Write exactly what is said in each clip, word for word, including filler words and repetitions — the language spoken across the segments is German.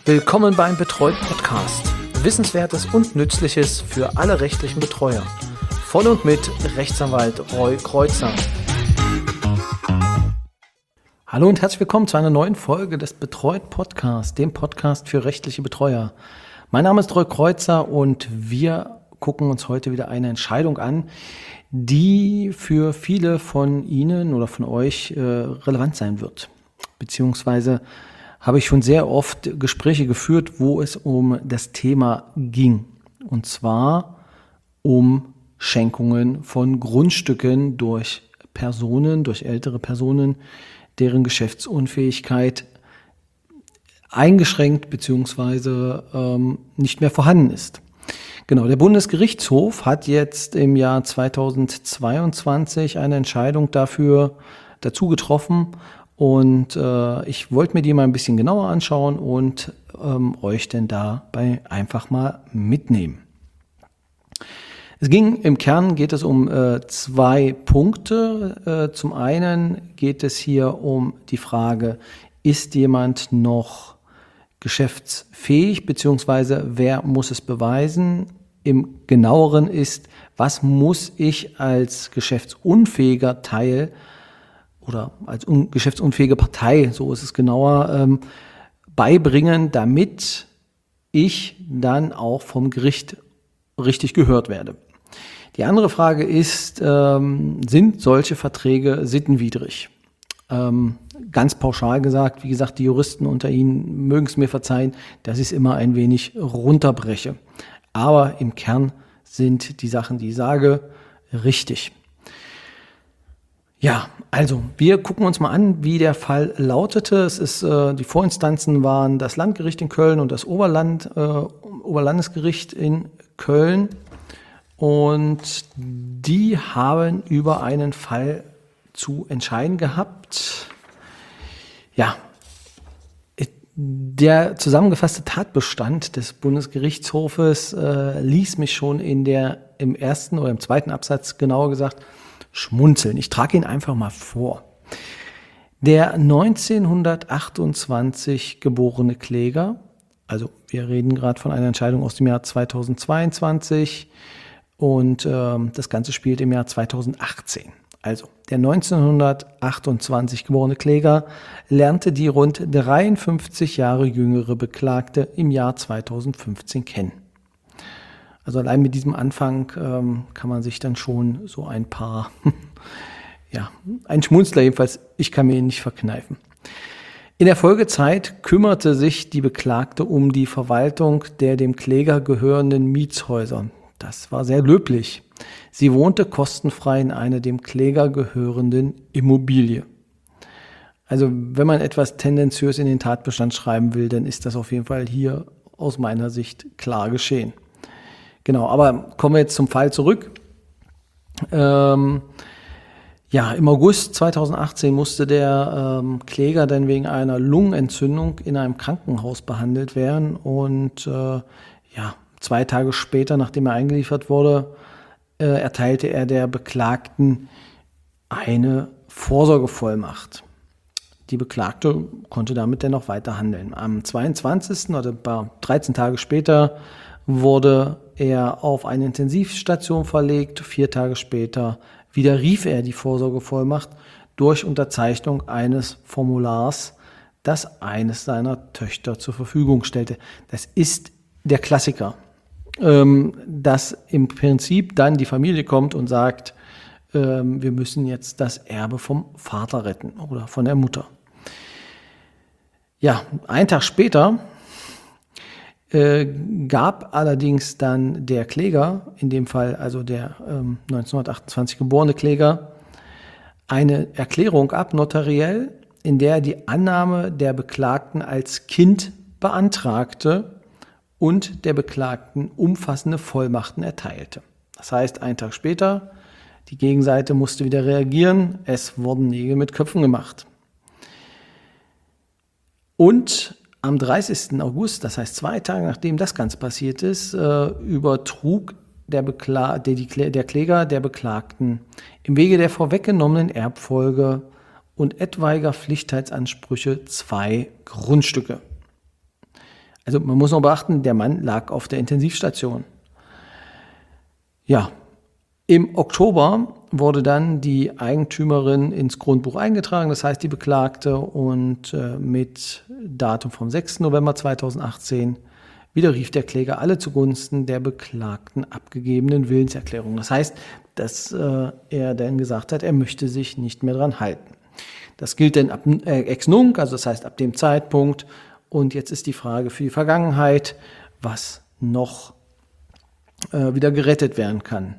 Willkommen beim Betreut Podcast. Wissenswertes und Nützliches für alle rechtlichen Betreuer. Von und mit Rechtsanwalt Roy Kreuzer. Hallo und herzlich willkommen zu einer neuen Folge des Betreut Podcasts, dem Podcast für rechtliche Betreuer. Mein Name ist Roy Kreuzer und wir gucken uns heute wieder eine Entscheidung an, die für viele von Ihnen oder von euch äh, relevant sein wird. Beziehungsweise habe ich schon sehr oft Gespräche geführt, wo es um das Thema ging. Und zwar um Schenkungen von Grundstücken durch Personen, durch ältere Personen, deren Geschäftsunfähigkeit eingeschränkt bzw. ähm, nicht mehr vorhanden ist. Genau, der Bundesgerichtshof hat jetzt im Jahr zweitausendzweiundzwanzig eine Entscheidung dafür dazu getroffen und äh, ich wollte mir die mal ein bisschen genauer anschauen und ähm, euch denn dabei einfach mal mitnehmen. Es ging im Kern geht es um äh, zwei Punkte. Äh, zum einen geht es hier um die Frage, ist jemand noch geschäftsfähig, beziehungsweise wer muss es beweisen? Im Genaueren ist, was muss ich als geschäftsunfähiger Teil oder als un- geschäftsunfähige Partei, so ist es genauer, ähm, beibringen, damit ich dann auch vom Gericht richtig gehört werde. Die andere Frage ist, ähm, sind solche Verträge sittenwidrig? Ähm, ganz pauschal gesagt, wie gesagt, die Juristen unter Ihnen mögen es mir verzeihen, dass ich es immer ein wenig runterbreche. Aber im Kern sind die Sachen, die ich sage, richtig. Ja, also wir gucken uns mal an, wie der Fall lautete. Es ist, äh, die Vorinstanzen waren das Landgericht in Köln und das Oberland, äh, Oberlandesgericht in Köln. Und die haben über einen Fall zu entscheiden gehabt. Ja, der zusammengefasste Tatbestand des Bundesgerichtshofes äh, ließ mich schon in der, im ersten oder im zweiten Absatz, genauer gesagt, schmunzeln. Ich trage ihn einfach mal vor. Der neunzehnhundertachtundzwanzig geborene Kläger, also wir reden gerade von einer Entscheidung aus dem Jahr zweitausendzweiundzwanzig und äh, das Ganze spielt im Jahr zweitausendachtzehn. Also, der neunzehnhundertachtundzwanzig geborene Kläger lernte die rund dreiundfünfzig Jahre jüngere Beklagte im Jahr zweitausendfünfzehn kennen. Also allein mit diesem Anfang ähm, kann man sich dann schon so ein paar, ja, ein Schmunzler jedenfalls, ich kann mir ihn nicht verkneifen. In der Folgezeit kümmerte sich die Beklagte um die Verwaltung der dem Kläger gehörenden Mietshäuser. Das war sehr löblich. Sie wohnte kostenfrei in einer dem Kläger gehörenden Immobilie. Also wenn man etwas tendenziös in den Tatbestand schreiben will, dann ist das auf jeden Fall hier aus meiner Sicht klar geschehen. Genau, aber kommen wir jetzt zum Fall zurück. Ähm, ja, im August zweitausendachtzehn musste der ähm, Kläger dann wegen einer Lungenentzündung in einem Krankenhaus behandelt werden und äh, ja, zwei Tage später, nachdem er eingeliefert wurde, äh, erteilte er der Beklagten eine Vorsorgevollmacht. Die Beklagte konnte damit dennoch weiter handeln. Am zweiundzwanzigsten oder dreizehn Tage später wurde er auf eine Intensivstation verlegt. Vier Tage später widerrief er die Vorsorgevollmacht durch Unterzeichnung eines Formulars, das eines seiner Töchter zur Verfügung stellte. Das ist der Klassiker, ähm, dass im Prinzip dann die Familie kommt und sagt, ähm, wir müssen jetzt das Erbe vom Vater retten oder von der Mutter. Ja, einen Tag später äh, gab allerdings dann der Kläger, in dem Fall also der ähm, neunzehnhundertachtundzwanzig geborene Kläger, eine Erklärung ab, notariell, in der er die Annahme der Beklagten als Kind beantragte und der Beklagten umfassende Vollmachten erteilte. Das heißt, einen Tag später, die Gegenseite musste wieder reagieren, es wurden Nägel mit Köpfen gemacht. Und am dreißigsten August, das heißt zwei Tage nachdem das Ganze passiert ist, äh, übertrug der, Bekla- der, die, der Kläger der Beklagten im Wege der vorweggenommenen Erbfolge und etwaiger Pflichtheitsansprüche zwei Grundstücke. Also man muss noch beachten, der Mann lag auf der Intensivstation. Ja, im Oktober wurde dann die Eigentümerin ins Grundbuch eingetragen, das heißt die Beklagte, und äh, mit Datum vom sechsten November zweitausendachtzehn widerrief der Kläger alle zugunsten der Beklagten abgegebenen Willenserklärungen. Das heißt, dass äh, er dann gesagt hat, er möchte sich nicht mehr dran halten. Das gilt dann ab äh, ex nunc, also das heißt ab dem Zeitpunkt. Und jetzt ist die Frage für die Vergangenheit, was noch äh, wieder gerettet werden kann.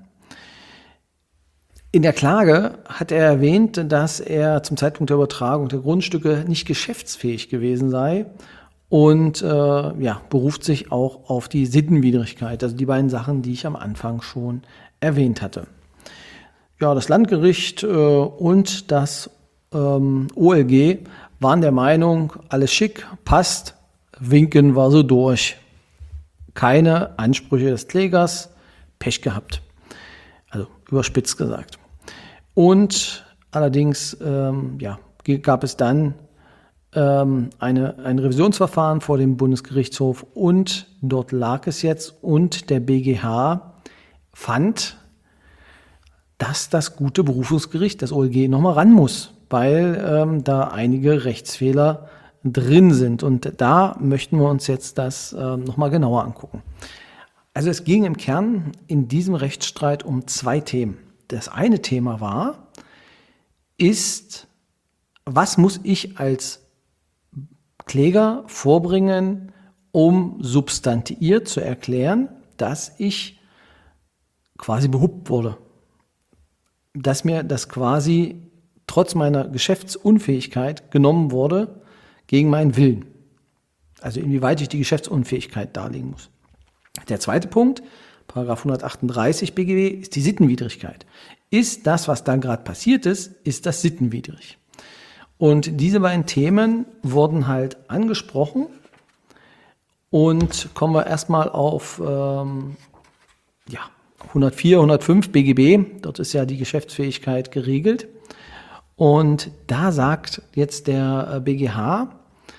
In der Klage hat er erwähnt, dass er zum Zeitpunkt der Übertragung der Grundstücke nicht geschäftsfähig gewesen sei und äh, ja, beruft sich auch auf die Sittenwidrigkeit, also die beiden Sachen, die ich am Anfang schon erwähnt hatte. Ja, das Landgericht äh, und das ähm, O L G waren der Meinung, alles schick, passt, winken war so durch. Keine Ansprüche des Klägers, Pech gehabt. Also überspitzt gesagt. Und allerdings ähm, ja, gab es dann ähm, eine, ein Revisionsverfahren vor dem Bundesgerichtshof und dort lag es jetzt und der B G H fand, dass das gute Berufungsgericht, das O L G, nochmal ran muss, weil ähm, da einige Rechtsfehler drin sind. Und da möchten wir uns jetzt das ähm, nochmal genauer angucken. Also es ging im Kern in diesem Rechtsstreit um zwei Themen. Das eine Thema war, ist, was muss ich als Kläger vorbringen, um substantiiert zu erklären, dass ich quasi behupt wurde. Dass mir das quasi trotz meiner Geschäftsunfähigkeit genommen wurde gegen meinen Willen. Also inwieweit ich die Geschäftsunfähigkeit darlegen muss. Der zweite Punkt, Paragraph hundertachtunddreißig B G B, ist die Sittenwidrigkeit. Ist das, was da gerade passiert ist, ist das sittenwidrig? Und diese beiden Themen wurden halt angesprochen und kommen wir erstmal auf ähm, ja, hundertvier, hundertfünf B G B, dort ist ja die Geschäftsfähigkeit geregelt. Und da sagt jetzt der B G H,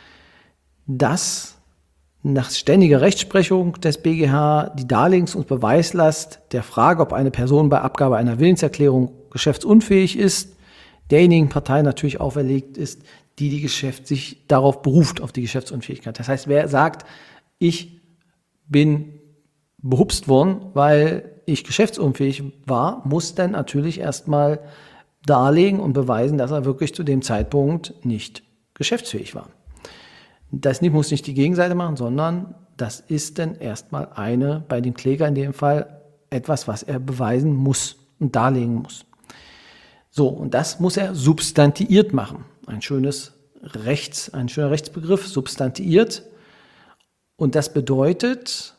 dass nach ständiger Rechtsprechung des B G H die Darlegungs- und Beweislast der Frage, ob eine Person bei Abgabe einer Willenserklärung geschäftsunfähig ist, derjenigen Partei natürlich auferlegt ist, die die Geschäft sich darauf beruft, auf die Geschäftsunfähigkeit. Das heißt, wer sagt, ich bin behupst worden, weil ich geschäftsunfähig war, muss dann natürlich erstmal darlegen und beweisen, dass er wirklich zu dem Zeitpunkt nicht geschäftsfähig war. Das muss nicht die Gegenseite machen, sondern das ist dann erstmal eine, bei dem Kläger in dem Fall, etwas, was er beweisen muss und darlegen muss. So, und das muss er substantiiert machen. Ein schönes Rechts, ein schöner Rechtsbegriff, substantiiert. Und das bedeutet,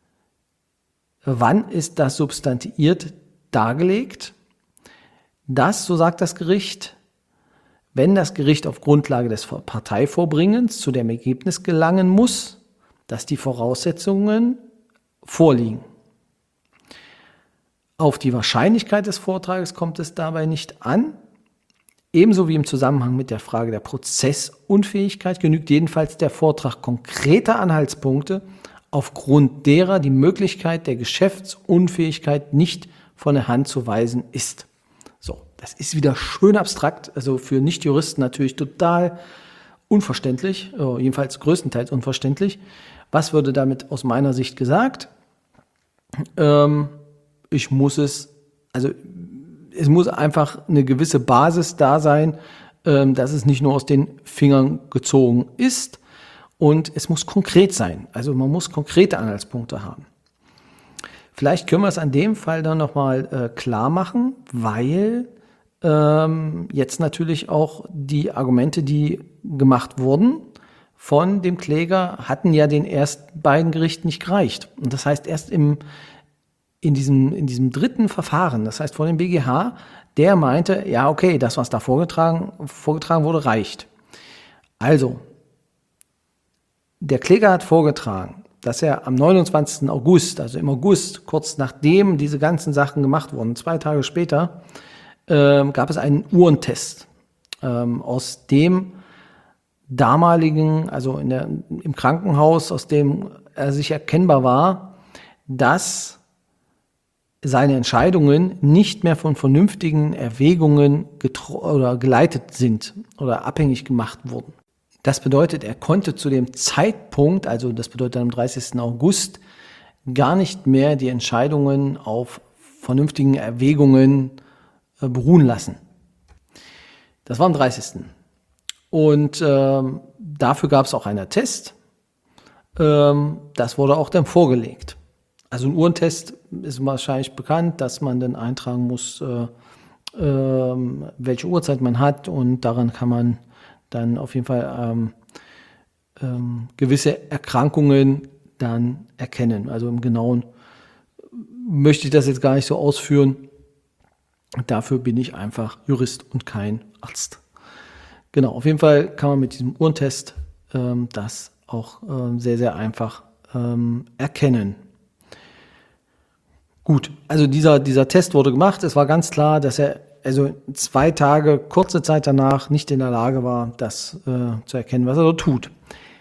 wann ist das substantiiert dargelegt? Das, so sagt das Gericht, wenn das Gericht auf Grundlage des Parteivorbringens zu dem Ergebnis gelangen muss, dass die Voraussetzungen vorliegen. Auf die Wahrscheinlichkeit des Vortrages kommt es dabei nicht an. Ebenso wie im Zusammenhang mit der Frage der Prozessunfähigkeit genügt jedenfalls der Vortrag konkreter Anhaltspunkte, aufgrund derer die Möglichkeit der Geschäftsunfähigkeit nicht von der Hand zu weisen ist. So, das ist wieder schön abstrakt, also für Nichtjuristen natürlich total unverständlich, jedenfalls größtenteils unverständlich. Was würde damit aus meiner Sicht gesagt? Ähm, ich muss es, also es muss einfach eine gewisse Basis da sein, ähm, dass es nicht nur aus den Fingern gezogen ist, und es muss konkret sein. Also man muss konkrete Anhaltspunkte haben. Vielleicht können wir es an dem Fall dann nochmal äh, klar machen, weil ähm, jetzt natürlich auch die Argumente, die gemacht wurden von dem Kläger, hatten ja den ersten beiden Gerichten nicht gereicht. Und das heißt, erst im, in, diesem, in diesem dritten Verfahren, das heißt vor dem B G H, der meinte, ja okay, das, was da vorgetragen, vorgetragen wurde, reicht. Also, der Kläger hat vorgetragen, dass er am neunundzwanzigsten August, also im August, kurz nachdem diese ganzen Sachen gemacht wurden, zwei Tage später, äh, gab es einen Uhrentest, ähm, aus dem damaligen, also in der, im Krankenhaus, aus dem er sich erkennbar war, dass seine Entscheidungen nicht mehr von vernünftigen Erwägungen getro- oder geleitet sind oder abhängig gemacht wurden. Das bedeutet, er konnte zu dem Zeitpunkt, also das bedeutet am dreißigsten August, gar nicht mehr die Entscheidungen auf vernünftigen Erwägungen äh, beruhen lassen. Das war am dreißigsten Und ähm, dafür gab es auch einen Attest. Ähm, das wurde auch dann vorgelegt. Also ein Uhrentest ist wahrscheinlich bekannt, dass man dann eintragen muss, äh, äh, welche Uhrzeit man hat, und daran kann man dann auf jeden Fall ähm, ähm, gewisse Erkrankungen dann erkennen. Also im Genauen möchte ich das jetzt gar nicht so ausführen. Dafür bin ich einfach Jurist und kein Arzt. Genau, auf jeden Fall kann man mit diesem Uhrentest ähm, das auch ähm, sehr, sehr einfach ähm, erkennen. Gut, also dieser, dieser Test wurde gemacht. Es war ganz klar, dass er also zwei Tage, kurze Zeit danach, nicht in der Lage war, das äh, zu erkennen, was er dort tut.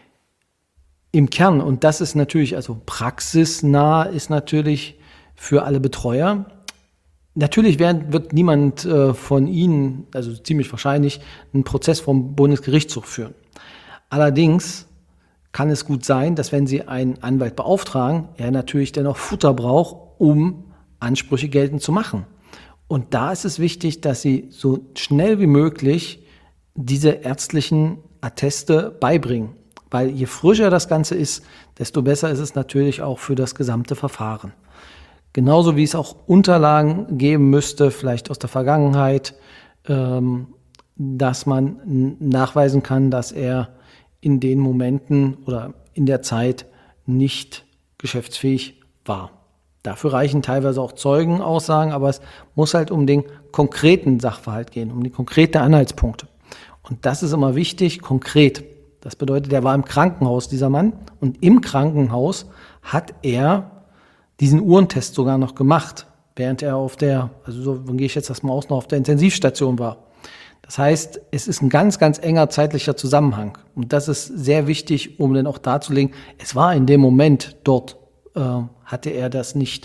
Im Kern, und das ist natürlich, also praxisnah ist natürlich für alle Betreuer, natürlich werden, wird niemand äh, von Ihnen, also ziemlich wahrscheinlich, einen Prozess vom Bundesgerichtshof führen. Allerdings kann es gut sein, dass wenn Sie einen Anwalt beauftragen, er natürlich dann auch Futter braucht, um Ansprüche geltend zu machen. Und da ist es wichtig, dass Sie so schnell wie möglich diese ärztlichen Atteste beibringen. Weil je frischer das Ganze ist, desto besser ist es natürlich auch für das gesamte Verfahren. Genauso wie es auch Unterlagen geben müsste, vielleicht aus der Vergangenheit, ähm, dass man nachweisen kann, dass er in den Momenten oder in der Zeit nicht geschäftsfähig war. Dafür reichen teilweise auch Zeugenaussagen, aber es muss halt um den konkreten Sachverhalt gehen, um die konkreten Anhaltspunkte. Und das ist immer wichtig, konkret. Das bedeutet, er war im Krankenhaus, dieser Mann, und im Krankenhaus hat er diesen Uhrentest sogar noch gemacht, während er auf der, also so gehe ich jetzt das mal aus, noch auf der Intensivstation war. Das heißt, es ist ein ganz, ganz enger zeitlicher Zusammenhang. Und das ist sehr wichtig, um dann auch darzulegen, es war in dem Moment dort, äh, hatte er das nicht.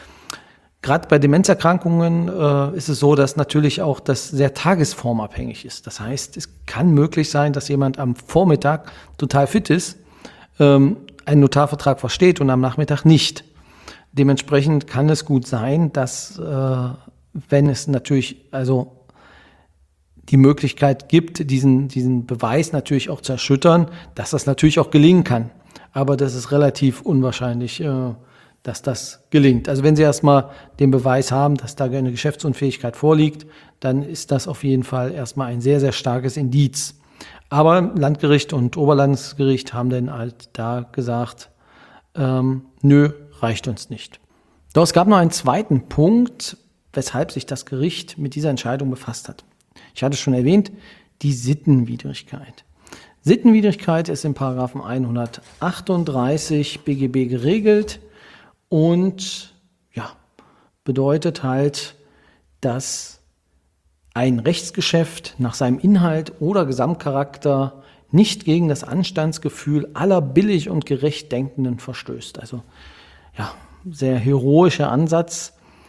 Gerade bei Demenzerkrankungen äh, ist es so, dass natürlich auch das sehr tagesformabhängig ist. Das heißt, es kann möglich sein, dass jemand am Vormittag total fit ist, ähm, einen Notarvertrag versteht und am Nachmittag nicht. Dementsprechend kann es gut sein, dass, äh, wenn es natürlich also die Möglichkeit gibt, diesen, diesen Beweis natürlich auch zu erschüttern, dass das natürlich auch gelingen kann. Aber das ist relativ unwahrscheinlich, äh, dass das gelingt. Also wenn Sie erstmal den Beweis haben, dass da eine Geschäftsunfähigkeit vorliegt, dann ist das auf jeden Fall erstmal ein sehr, sehr starkes Indiz. Aber Landgericht und Oberlandesgericht haben dann halt da gesagt, ähm, nö, reicht uns nicht. Doch es gab noch einen zweiten Punkt, weshalb sich das Gericht mit dieser Entscheidung befasst hat. Ich hatte es schon erwähnt, die Sittenwidrigkeit. Sittenwidrigkeit ist in Paragraphen hundertachtunddreißig B G B geregelt und ja, bedeutet halt, dass ein Rechtsgeschäft nach seinem Inhalt oder Gesamtcharakter nicht gegen das Anstandsgefühl aller billig und gerecht Denkenden verstößt. Also ja, sehr heroischer Ansatz.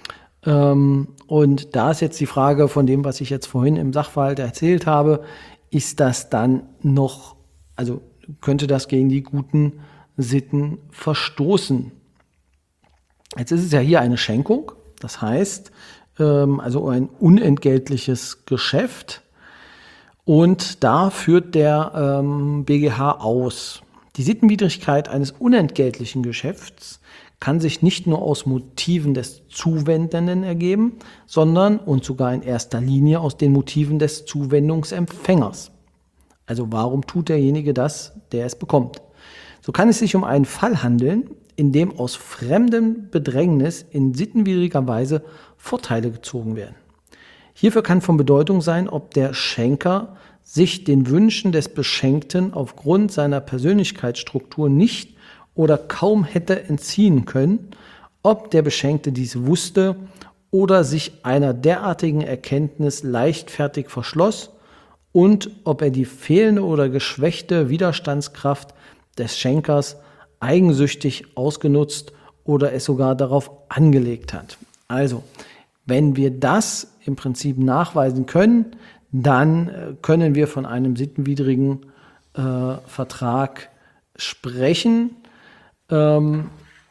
Und da ist jetzt die Frage von dem, was ich jetzt vorhin im Sachverhalt erzählt habe, ist das dann noch, also könnte das gegen die guten Sitten verstoßen? Jetzt ist es ja hier eine Schenkung, das heißt, also ein unentgeltliches Geschäft, und da führt der B G H aus. Die Sittenwidrigkeit eines unentgeltlichen Geschäfts kann sich nicht nur aus Motiven des Zuwendenden ergeben, sondern und sogar in erster Linie aus den Motiven des Zuwendungsempfängers. Also warum tut derjenige das, der es bekommt? So kann es sich um einen Fall handeln, in dem aus fremdem Bedrängnis in sittenwidriger Weise Vorteile gezogen werden. Hierfür kann von Bedeutung sein, ob der Schenker sich den Wünschen des Beschenkten aufgrund seiner Persönlichkeitsstruktur nicht oder kaum hätte entziehen können, ob der Beschenkte dies wusste oder sich einer derartigen Erkenntnis leichtfertig verschloss und ob er die fehlende oder geschwächte Widerstandskraft des Schenkers eigensüchtig ausgenutzt oder es sogar darauf angelegt hat. Also, wenn wir das im Prinzip nachweisen können, dann können wir von einem sittenwidrigen äh, Vertrag sprechen. Ähm,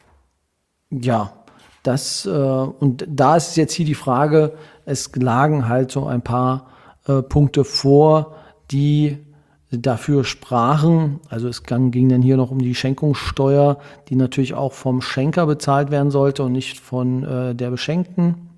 ja, das, äh, und da ist jetzt hier die Frage, es lagen halt so ein paar äh, Punkte vor, die dafür sprachen. Also es ging, ging dann hier noch um die Schenkungssteuer, die natürlich auch vom Schenker bezahlt werden sollte und nicht von äh, der Beschenkten.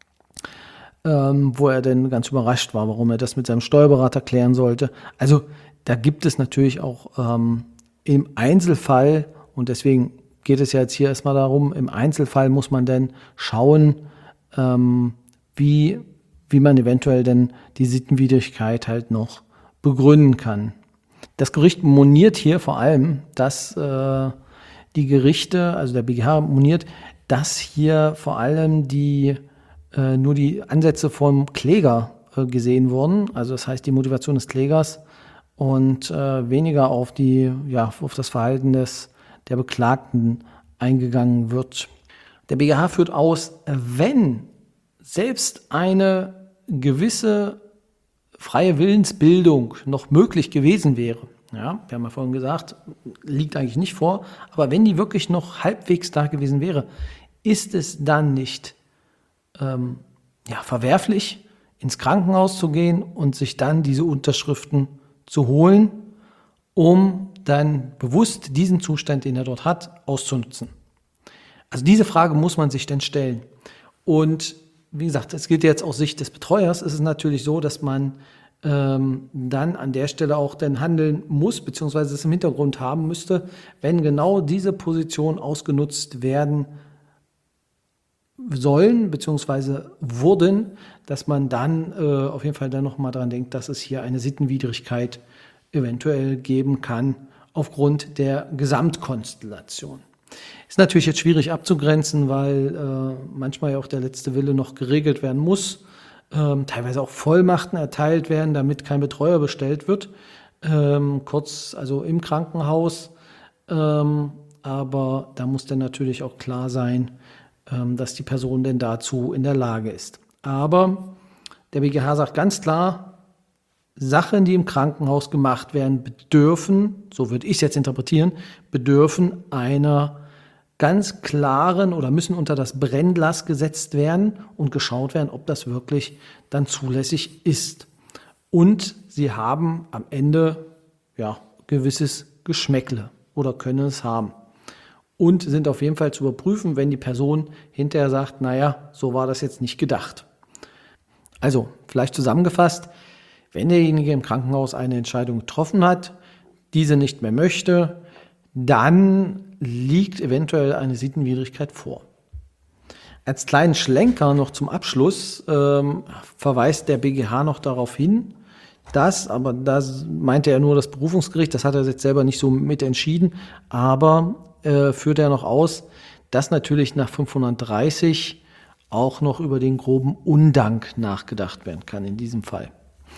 Ähm, wo er dann ganz überrascht war, warum er das mit seinem Steuerberater klären sollte. Also da gibt es natürlich auch ähm, im Einzelfall, und deswegen geht es ja jetzt hier erstmal darum, im Einzelfall muss man dann schauen, ähm, wie, wie man eventuell dann die Sittenwidrigkeit halt noch begründen kann. Das Gericht moniert hier vor allem, dass äh, die Gerichte, also der B G H moniert, dass hier vor allem die äh, nur die Ansätze vom Kläger äh, gesehen wurden, also das heißt die Motivation des Klägers und äh, weniger auf die, ja, auf das Verhalten des, der Beklagten eingegangen wird. Der B G H führt aus, wenn selbst eine gewisse freie Willensbildung noch möglich gewesen wäre, ja, wir haben ja vorhin gesagt, liegt eigentlich nicht vor, aber wenn die wirklich noch halbwegs da gewesen wäre, ist es dann nicht ähm, ja, verwerflich, ins Krankenhaus zu gehen und sich dann diese Unterschriften zu holen, um dann bewusst diesen Zustand, den er dort hat, auszunutzen. Also diese Frage muss man sich dann stellen. Und wie gesagt, es gilt jetzt aus Sicht des Betreuers, ist es natürlich so, dass man ähm, dann an der Stelle auch dann handeln muss, beziehungsweise es im Hintergrund haben müsste, wenn genau diese Positionen ausgenutzt werden sollen, beziehungsweise wurden, dass man dann äh, auf jeden Fall dann nochmal daran denkt, dass es hier eine Sittenwidrigkeit eventuell geben kann, aufgrund der Gesamtkonstellation. Ist natürlich jetzt schwierig abzugrenzen, weil äh, manchmal ja auch der letzte Wille noch geregelt werden muss, ähm, teilweise auch Vollmachten erteilt werden, damit kein Betreuer bestellt wird, ähm, kurz also im Krankenhaus, ähm, aber da muss dann natürlich auch klar sein, ähm, dass die Person denn dazu in der Lage ist. Aber der B G H sagt ganz klar, Sachen, die im Krankenhaus gemacht werden, bedürfen, so würde ich es jetzt interpretieren, bedürfen einer ganz klaren oder müssen unter das Brennglas gesetzt werden und geschaut werden, ob das wirklich dann zulässig ist. Und sie haben am Ende ja gewisses Geschmäckle oder können es haben. Und sind auf jeden Fall zu überprüfen, wenn die Person hinterher sagt, naja, so war das jetzt nicht gedacht. Also, vielleicht zusammengefasst, wenn derjenige im Krankenhaus eine Entscheidung getroffen hat, diese nicht mehr möchte, dann liegt eventuell eine Sittenwidrigkeit vor. Als kleinen Schlenker noch zum Abschluss ähm, verweist der B G H noch darauf hin, dass, aber das meinte er nur das Berufungsgericht, das hat er jetzt selber nicht so mit entschieden, aber äh, führt er noch aus, dass natürlich nach fünfhundertdreißig auch noch über den groben Undank nachgedacht werden kann in diesem Fall.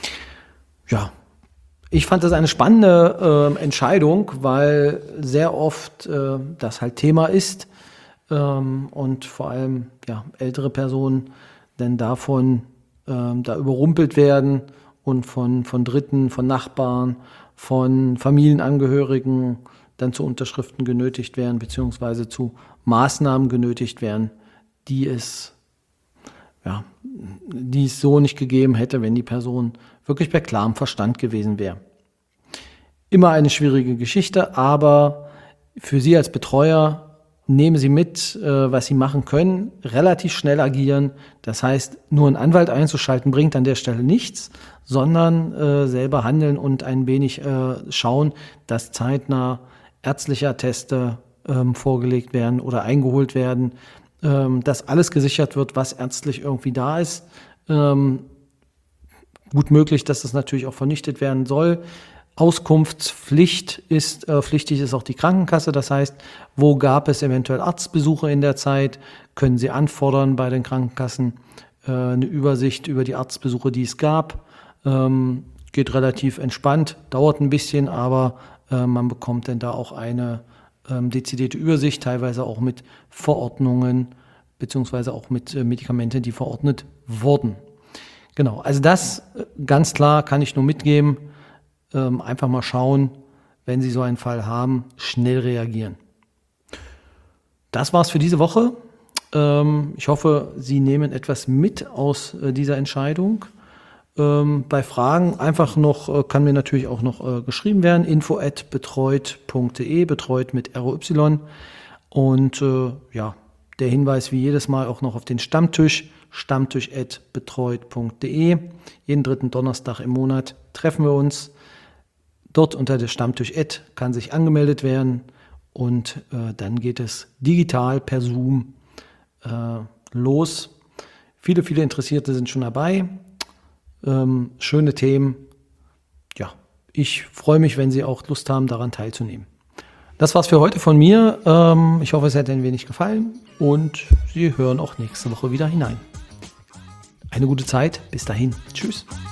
Ja, ich fand das eine spannende äh, Entscheidung, weil sehr oft äh, das halt Thema ist ähm, und vor allem ja, ältere Personen dann davon äh, da überrumpelt werden und von, von Dritten, von Nachbarn, von Familienangehörigen dann zu Unterschriften genötigt werden, beziehungsweise zu Maßnahmen genötigt werden, die es ja, die es so nicht gegeben hätte, wenn die Person wirklich bei klarem Verstand gewesen wäre. Immer eine schwierige Geschichte, aber für Sie als Betreuer nehmen Sie mit, was Sie machen können, relativ schnell agieren. Das heißt, nur einen Anwalt einzuschalten bringt an der Stelle nichts, sondern äh, selber handeln und ein wenig äh, schauen, dass zeitnah ärztliche Atteste ähm, vorgelegt werden oder eingeholt werden, dass alles gesichert wird, was ärztlich irgendwie da ist. Ähm, gut möglich, dass das natürlich auch vernichtet werden soll. Auskunftspflicht ist, äh, pflichtig ist auch die Krankenkasse. Das heißt, wo gab es eventuell Arztbesuche in der Zeit, können Sie anfordern bei den Krankenkassen äh, eine Übersicht über die Arztbesuche, die es gab. Ähm, geht relativ entspannt, dauert ein bisschen, aber äh, man bekommt dann da auch eine ähm, dezidierte Übersicht, teilweise auch mit Verordnungen, beziehungsweise auch mit äh, Medikamenten, die verordnet wurden. Genau, also das äh, ganz klar kann ich nur mitgeben. Ähm, einfach mal schauen, wenn Sie so einen Fall haben, schnell reagieren. Das war's für diese Woche. Ähm, ich hoffe, Sie nehmen etwas mit aus äh, dieser Entscheidung. Ähm, bei Fragen einfach noch, äh, kann mir natürlich auch noch äh, geschrieben werden, info at betreut punkt de, betreut mit R O Y. Und äh, ja, der Hinweis wie jedes Mal auch noch auf den Stammtisch, stammtisch at betreut punkt de. Jeden dritten Donnerstag im Monat treffen wir uns. Dort unter der Stammtisch-Ad kann sich angemeldet werden und äh, dann geht es digital per Zoom äh, los. Viele, viele Interessierte sind schon dabei. Ähm, schöne Themen. Ja, ich freue mich, wenn Sie auch Lust haben, daran teilzunehmen. Das war's für heute von mir. Ähm, ich hoffe, es hat Ihnen ein wenig gefallen und Sie hören auch nächste Woche wieder hinein. Eine gute Zeit. Bis dahin. Tschüss.